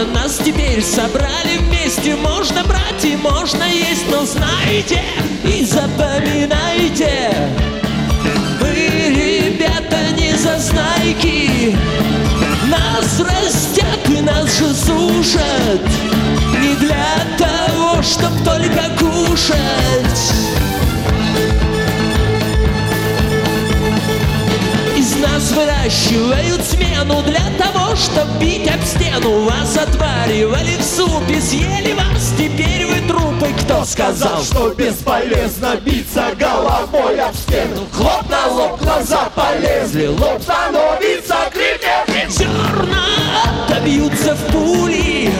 Нас теперь собрали вместе. Можно брать и можно есть, но знайте и запоминайте, мы, ребята, не зазнайки. Нас растят и нас же сушат не для того, чтоб только кушать. Из нас выращивают смену для того, чтоб бить об стену. Вас отваривали в супе, съели вас, теперь вы трупы. Кто сказал, что бесполезно биться головой об стену? Хлоп на лоб, глаза полезли, лоб становится крепким. Зерна отобьются в пули,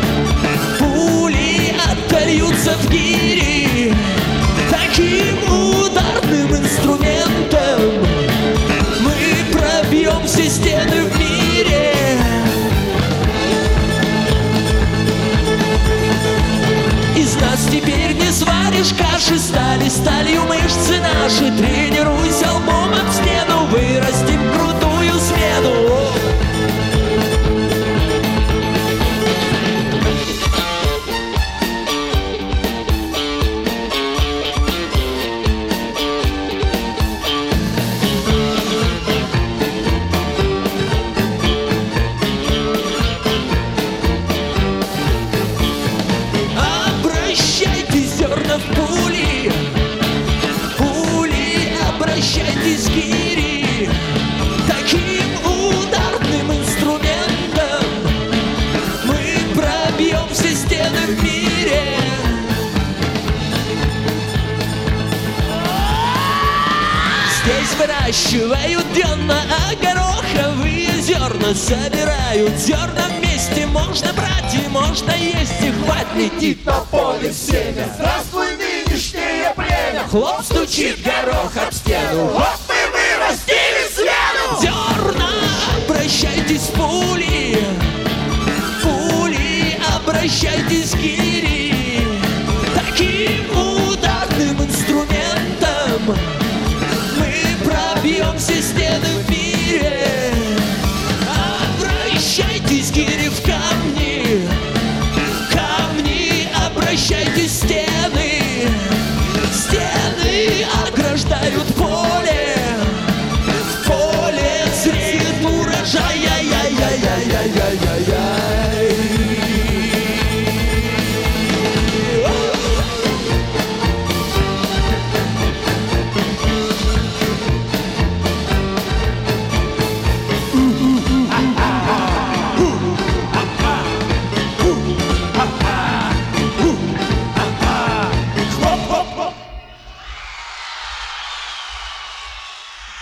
пули отольются в гири. Таким ударным инструментом мы пробьем все стены в мире. Из нас теперь не сваришь каши, стали сталью мышцы наши. Тренируйся лбом об стену, вырастим крутую смену. Пули, пули, обращайтесь в гири. Таким ударным инструментом мы пробьем все стены в мире. Здесь выращивают денно, а гороховые зерна собирают. Зерна вместе можно брать и можно есть, и хватит летит на поле семя. Здравствуй, нынешнее племя. Хлоп стучит горох об стену. Вот мы вырастили смену. Зерна, обращайтесь в пули, пули, обращайтесь в гири. Таким ударным инструментом мы пробьем все стены в мире. Обращайтесь, гири, в камни, камни, обращайтесь в стены. Стены ограждают поле.